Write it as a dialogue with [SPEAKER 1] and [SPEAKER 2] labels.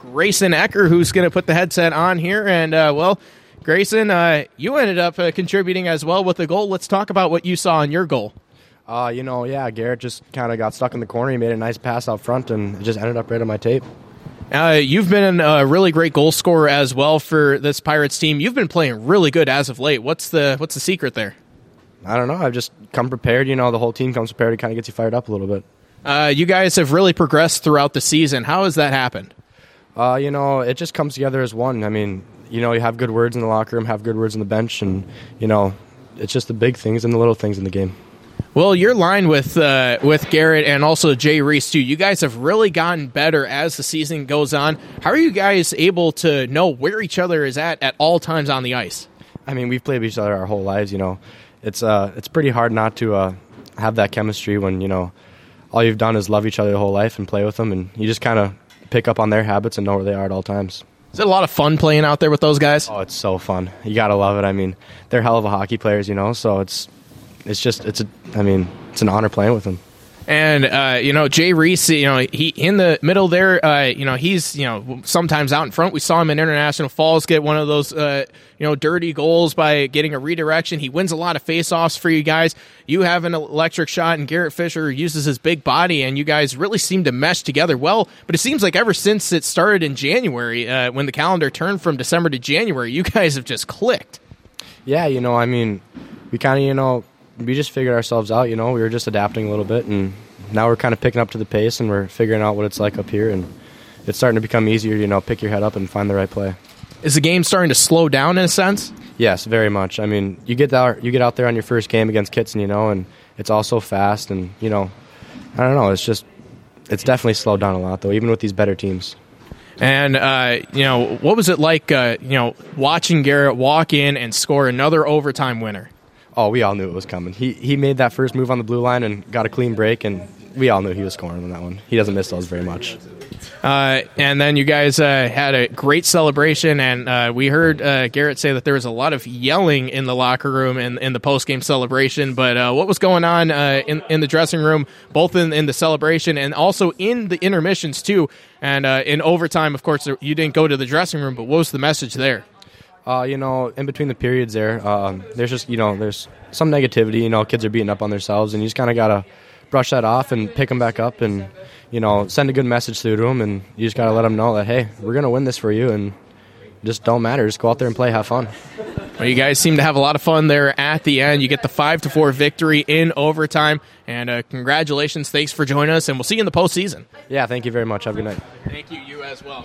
[SPEAKER 1] Grayson Ecker, who's going to put the headset on here. And, Grayson, you ended up contributing as well with the goal. Let's talk about what you saw in your goal.
[SPEAKER 2] Garrett just kind of got stuck in the corner. He made a nice pass out front, and it just ended up right on my tape.
[SPEAKER 1] You've been a really great goal scorer as well for this Pirates team. You've been playing really good as of late. What's the secret there?
[SPEAKER 2] I don't know. I've just come prepared. The whole team comes prepared. It kind of gets you fired up a little bit.
[SPEAKER 1] You guys have really progressed throughout the season. How has that happened?
[SPEAKER 2] It just comes together as one. I mean, you have good words in the locker room, have good words on the bench, and, it's just the big things and the little things in the game.
[SPEAKER 1] Well, your line with Garrett and also Jay Reese, too, you guys have really gotten better as the season goes on. How are you guys able to know where each other is at all times on the ice?
[SPEAKER 2] I mean, we've played with each other our whole lives, It's pretty hard not to have that chemistry when, all you've done is love each other the whole life and play with them, and you just kind of pick up on their habits and know where they are at all times.
[SPEAKER 1] Is it a lot of fun playing out there with those guys?
[SPEAKER 2] Oh, it's so fun. You got to love it. I mean, they're hell of a hockey players, so it's an honor playing with them.
[SPEAKER 1] And, Jay Reese, he in the middle there, he's, sometimes out in front. We saw him in International Falls get one of those, dirty goals by getting a redirection. He wins a lot of faceoffs for you guys. You have an electric shot, and Garrett Fisher uses his big body, and you guys really seem to mesh together well. But it seems like ever since it started in January, when the calendar turned from December to January, you guys have just clicked.
[SPEAKER 2] Yeah, we kind of, we just figured ourselves out, we were just adapting a little bit, and now we're kind of picking up to the pace, and we're figuring out what it's like up here, and it's starting to become easier, pick your head up and find the right play.
[SPEAKER 1] Is the game starting to slow down in a sense?
[SPEAKER 2] Yes, very much. I mean, you get out there on your first game against Kitson, and it's all so fast, and, I don't know, it's definitely slowed down a lot, though, even with these better teams.
[SPEAKER 1] And, what was it like, watching Garrett walk in and score another overtime winner?
[SPEAKER 2] Oh, we all knew it was coming. He made that first move on the blue line and got a clean break, and we all knew he was scoring on that one. He doesn't miss those very much.
[SPEAKER 1] And then you guys had a great celebration, and we heard Garrett say that there was a lot of yelling in the locker room in the post-game celebration. But what was going on in the dressing room, both in the celebration and also in the intermissions, too? And in overtime, of course, you didn't go to the dressing room, but what was the message there?
[SPEAKER 2] In between the periods there, there's just, there's some negativity. Kids are beating up on themselves, and you just kind of got to brush that off and pick them back up and, send a good message through to them, and you just got to let them know that, hey, we're going to win this for you, and just don't matter. Just go out there and play, have fun.
[SPEAKER 1] Well, you guys seem to have a lot of fun there at the end. You get the 5-4 victory in overtime, and congratulations. Thanks for joining us, and we'll see you in the postseason.
[SPEAKER 2] Yeah, thank you very much. Have a good night.
[SPEAKER 1] Thank you. You as well.